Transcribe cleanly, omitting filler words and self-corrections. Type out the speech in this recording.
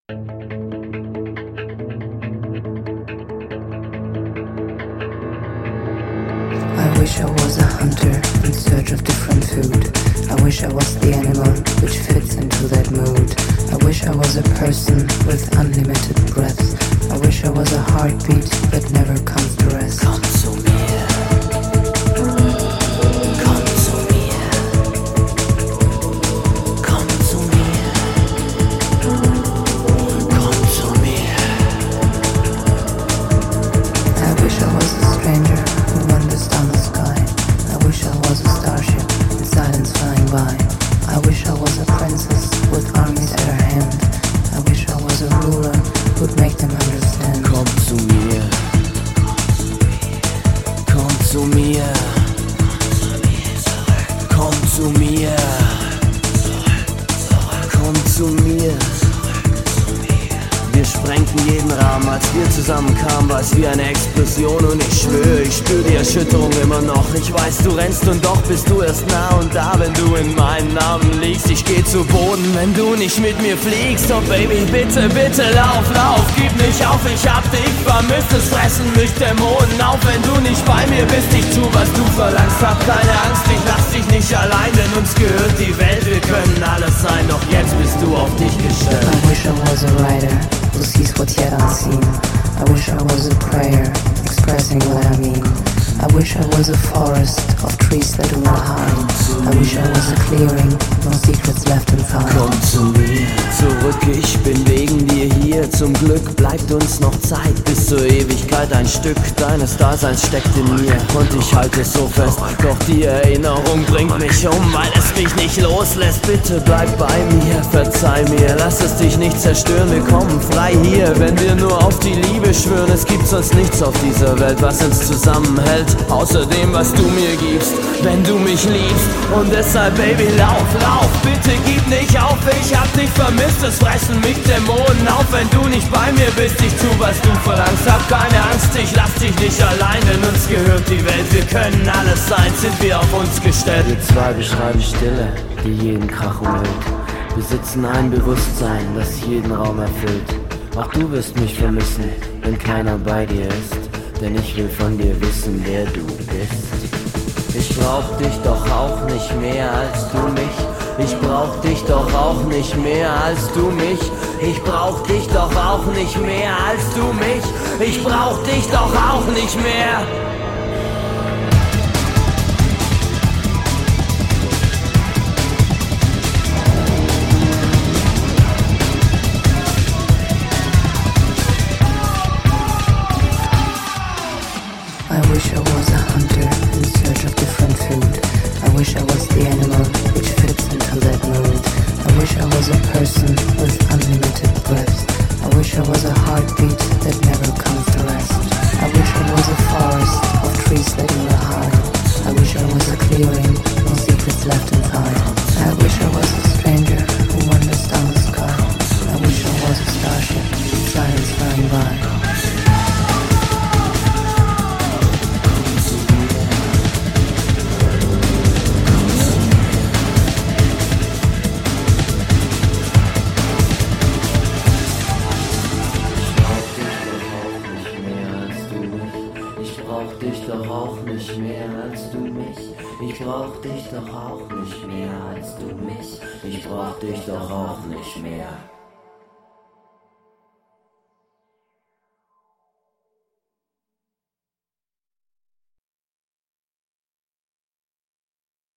I wish I was a hunter in search of different food. I wish I was the animal which fits into that mood. I wish I was a person with unlimited breath. I wish I was a heartbeat that never comes to rest. Komm zu mir. Komm zu mir. Komm zu mir. Komm zu mir. I wish I was a stranger who wanders down the sky. I wish I was a starship in silence flying by. I wish I was a princess with armies at her hand. I wish I was a ruler who'd make them understand. Komm zu mir. Komm zu mir. Komm zu mir. Komm zu mir. Wir sprengten jeden Rahmen, als wir zusammenkamen, war es wie eine Explosion. Und ich schwöre, ich spür die Erschütterung immer noch. Ich weiß, du rennst und doch bist du erst nah und da, wenn du in meinen Armen liegst. Ich geh zu Boden, wenn du nicht mit mir fliegst. Oh Baby, bitte, bitte, lauf, lauf, gib nicht auf, ich hab dich vermisst. Es fressen mich Dämonen auf, wenn du nicht bei mir bist. Ich tu, was du verlangst, hab keine Angst, ich lass dich nicht allein, denn uns gehört die Welt. Wir können alles sein, doch jetzt bist du auf dich gestellt. I wish I was a writer who sees what's yet unseen. I wish I was a prayer expressing what I mean. I wish I was a forest of trees that do not hide. I wish I was a clearing, no secrets left inside. Komm zu mir zurück, ich bin wegen dir hier. Zum Glück bleibt uns noch Zeit bis zur Ewigkeit. Ein Stück deines Daseins steckt in mir und ich halte es so fest. Doch die Erinnerung bringt mich um, weil es mich nicht loslässt. Bitte bleib bei mir, verzeih mir, lass es dich nicht zerstören. Wir kommen frei hier, wenn wir nur auf die Liebe schwören. Es gibt sonst nichts auf dieser Welt, was uns zusammenhält, außer dem, was du mir gibst, wenn du mich liebst. Und deshalb, Baby, lauf, lauf, bitte gib nicht auf. Ich hab dich vermisst, es fressen mich Dämonen auf, wenn du nicht bei mir bist. Ich tu, was du verlangst, hab keine Angst, ich lass dich nicht allein, denn uns gehört die Welt. Wir können alles sein, sind wir auf uns gestellt. Wir zwei beschreiben Stille, die jeden Krach umhüllt. Besitzen ein Bewusstsein, das jeden Raum erfüllt. Auch du wirst mich vermissen, wenn keiner bei dir ist. Denn ich will von dir wissen, wer du bist. Ich brauch dich doch auch nicht mehr als du mich. Ich brauch dich doch auch nicht mehr als du mich. Ich brauch dich doch auch nicht mehr als du mich. Ich brauch dich doch auch nicht mehr. I wish I was a hunter in search of different food. I wish I was the animal which fits into that mood. I wish I was a person with unlimited breath. I wish I was a heartbeat that never comes to rest. I wish I was a forest of trees that do not hide. I wish I was a clearing, no secrets left inside. I wish I was a stranger who wanders down the sky. I wish I was a starship, silence flying by. Ich brauch dich doch auch nicht mehr als du mich. Ich brauch dich doch auch nicht mehr als du mich. Ich brauch dich doch auch nicht mehr.